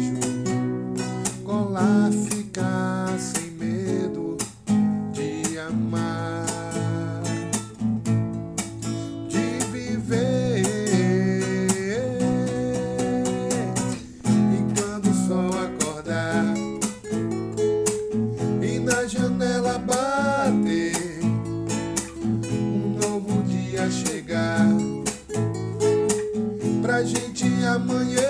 beijo, colar, ficar sem medo de amar, de viver. E quando o sol acordar e na janela bater, um novo dia chegar, pra gente amanhecer